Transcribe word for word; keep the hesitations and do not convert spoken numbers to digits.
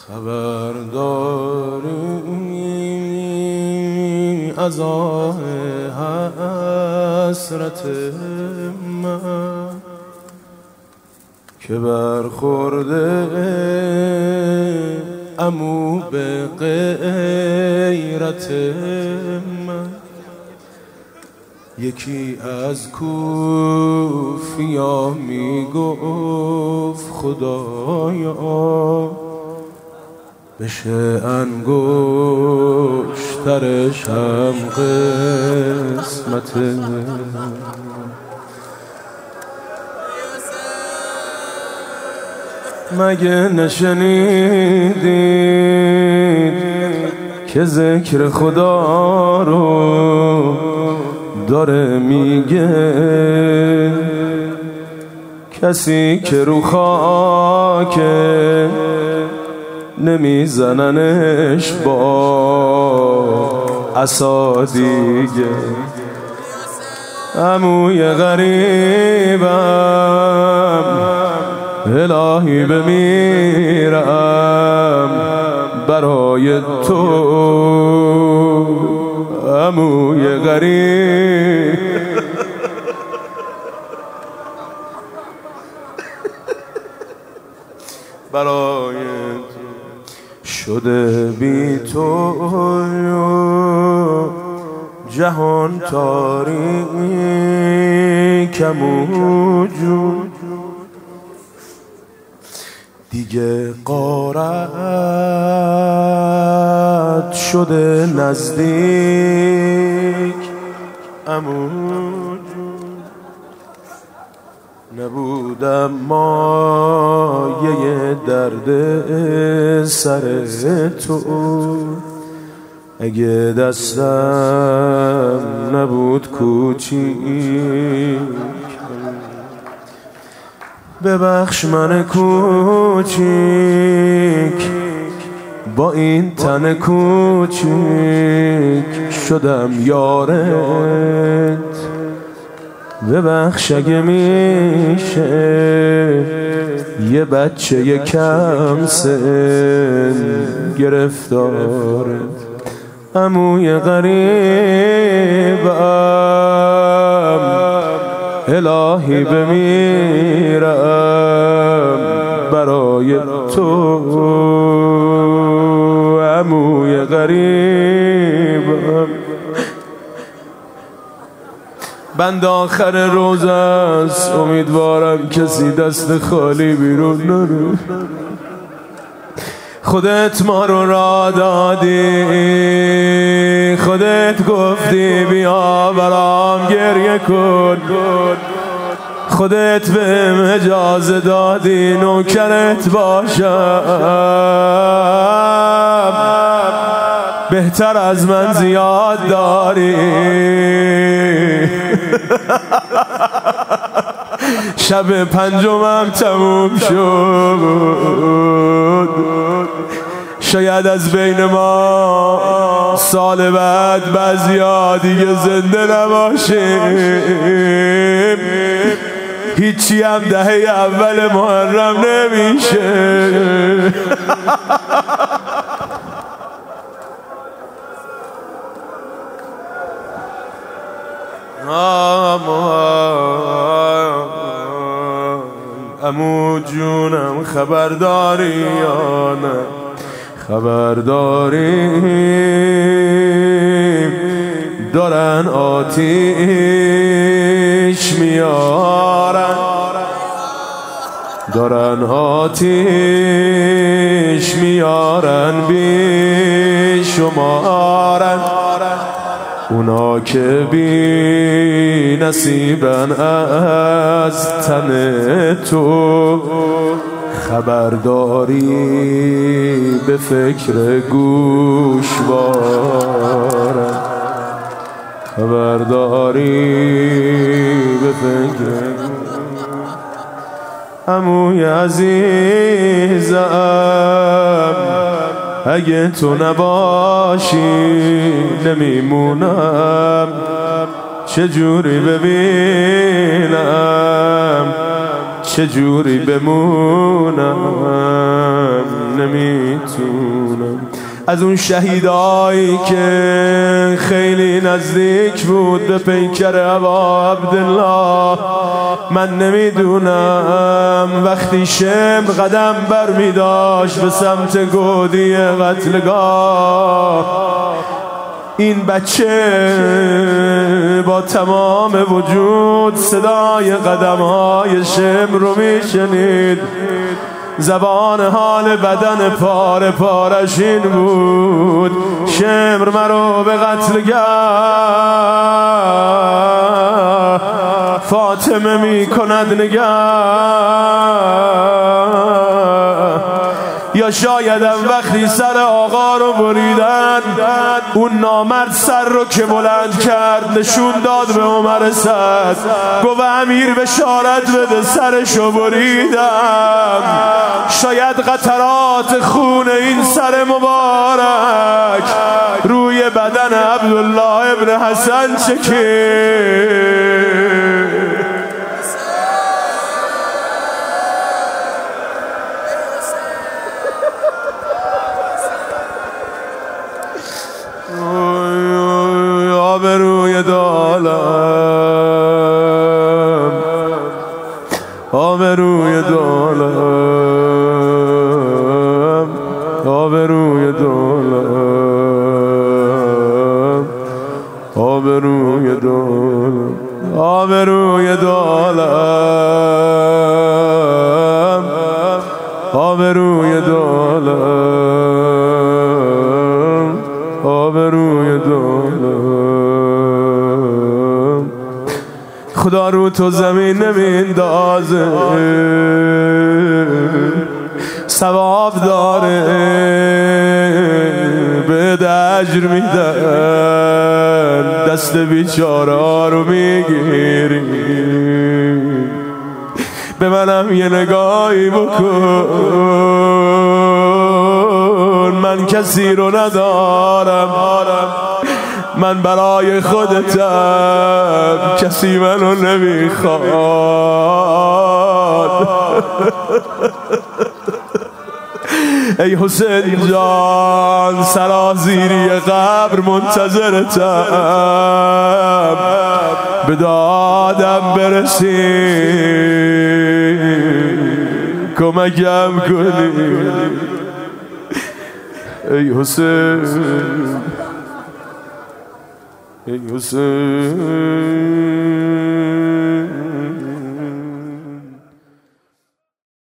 خبرداری از آه حسرت من که برخورده عمو به غیرت من. یکی از کوفیا می گفت خدایا بشه انگشترش هم قسمت مگه نشنیدید که ذکر خدا رو داره میگه کسی که رو خاکه نمیزننش با عصا دیگه. عموی غریبم الهی بمیرم برای تو. عموی غریب برای تو شده بی تو جهان تاریکم وجود دیگه غارت شده نزدیک عمود نبودم مایه درد سر تو اگه دستم نبود کوچیک. ببخش من کوچیک با این تن کوچیک شدم یارت. ببخش اگه میشه یه بچه یه کم سن گرفتارت. عموی غریبم الهی بمیرم برای تو. عموی غریبم بند آخر روز است امیدوارم کسی دست خالی بیرون نره. خودت ما رو را دادی خودت گفتی بیا برام گریه کن خودت بهم اجازه دادی نوکرت باشم بهتر از من زیاد داری. شب پنجمم تموم شد شاید از بین ما سال بعد بعضیا دیگه زنده نباشیم. هیچی هم دهه اول محرم نمیشه. عمو جونم خبرداری یا نه خبرداری دارن آتیش میارن دارن آتیش میارن بی شمارن اونا که بی نصیبن از تن تو. خبرداری به فکر گوشوارن خبرداری به فکر عموی عزیزم اگه تو نباشی نمیمونم چجوری ببینم چجوری بمونم نمیتونم. از اون شهیدایی که خیلی نزدیک بود به پیکر ابا عبدالله. من نمیدونم وقتی شمر قدم بر می داشت به سمت گودی قتلگاه، این بچه با تمام وجود صدای قدم‌های شمر رو میشنید. زبان حال بدن پاره پارش این بود: شمر مرو به قتلگاه، فاطمه می کند نگاه. یا شایدم وقتی سر آقا رو بریدن، اون نامرد سر رو که بلند کرد نشون داد به عمر سعد، گفت امیر بشارت بده سرشو بریدم. شاید قطرات خون این سر مبارک روی بدن عبدالله ابن حسن چکید. آبروی دالم، آبروی دالم، آبروی دالم، آبروی دالم، آبروی دالم، آبروی دالم، آبروی دالم. خدا رو تو زمین نمیندازه، ثواب داره به اجر میدن، دست بیچارا رو میگیری. به منم یه نگاهی بکن، من کسی رو ندارم، من برای خودتم، کسی منو نمیخواد. ای حسین جان سرازیری قبر منتظرتم، به دادم برسی کمکم کنی. ای حسین، ای حسین.